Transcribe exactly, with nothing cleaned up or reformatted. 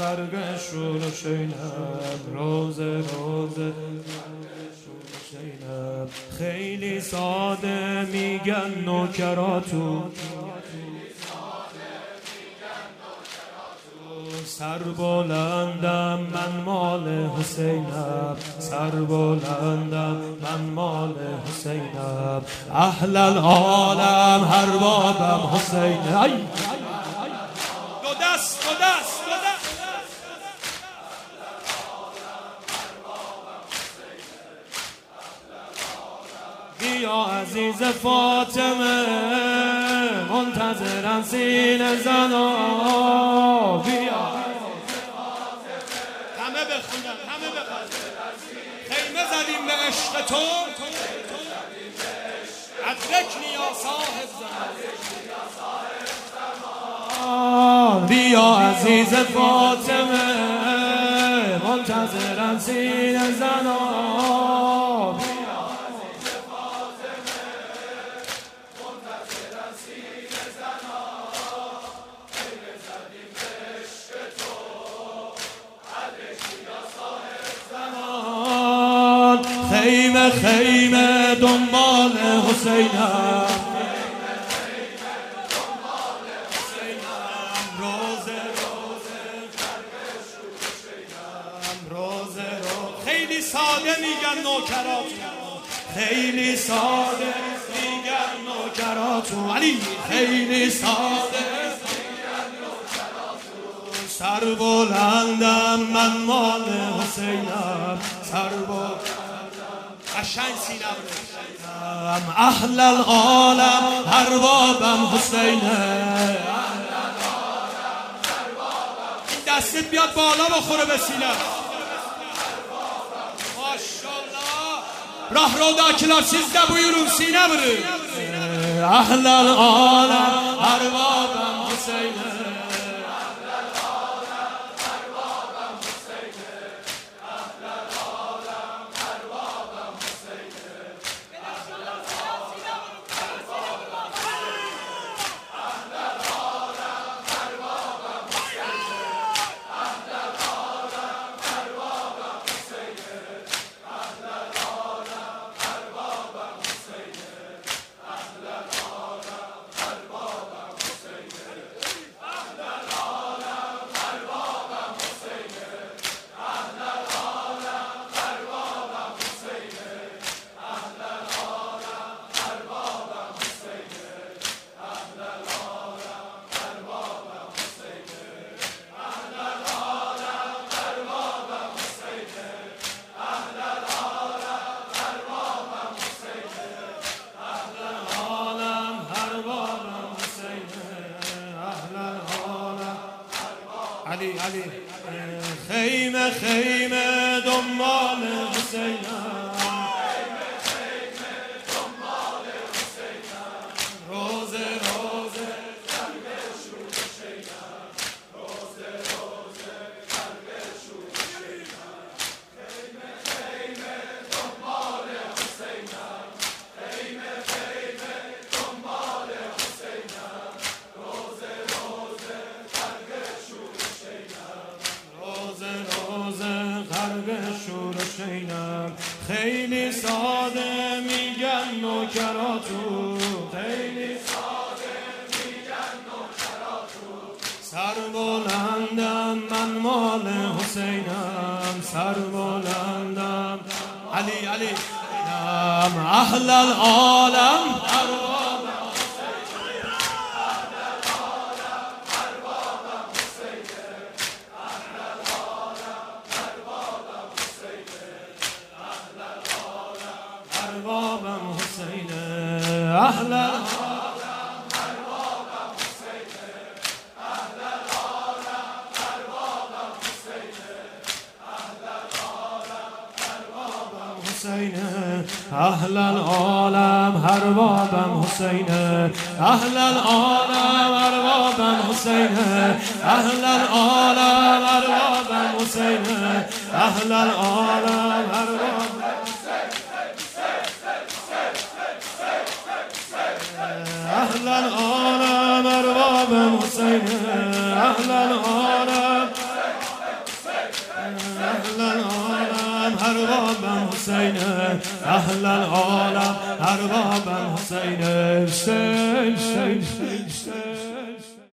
غرق شور و شینم روزه روزه شینم خیلی ساده میگن نوکراتو سر بلندم من مال حسینم سر بلندم من مال حسینم اهل العالم هر بابم حسینم دو دست دو دست دو دست بیا عزیز فاطمه منتظرم سینه زنا بیا همه بخونن همه بخونن خیمه زدیم به عشق تو ادرکنی یا صاحب زمان بیا عزیز فاطمه منتظرم سینه زنا خیمه خیمه دنبال حسینم روزه روزه روزه روزه خیلی ساده میگن نوکراتو خیلی ساده میگن نوکراتو علی خیلی ساده سر بلندم من مال حسینم سر بلندم قشنگ سینم رسیدم اهل العالم هر بابم حسینه این دستت بیاد بالا بخوره به سینم ماشاءالله راه رو دا کلاسیز da buyurun سینه بره اهل العالم هر بابم حسینه علی علی خیمه خیمه دنبال حسینم خیمه دنبال حسینم روزه روزه قلب شور شینم روزه روزه قلب شور شینم خیمه خیمه دنبال حسینم خیمه خیمه دنبال حسینم روزه روزه قلب شور روزه روزه غرق شور و شینم خیلی ساده میگن نوکراتو خیلی ساده میگن نوکراتو سر بلندم من مال حسینم سر بلندم علی علی اهل العالم بابم حسینه اهل العالم هر بابم حسینه اهل العالم هر بابم حسینه اهل العالم هر بابم حسینه اهل العالم هر بابم حسینه اهل العالم هر بابم حسینه اهل العالم هر بابم حسینه اهل العالم هر بابم اهل العالم ارباب حسین اهل العالم أهل العالم أرباب حسين أهل العالم أرباب حسين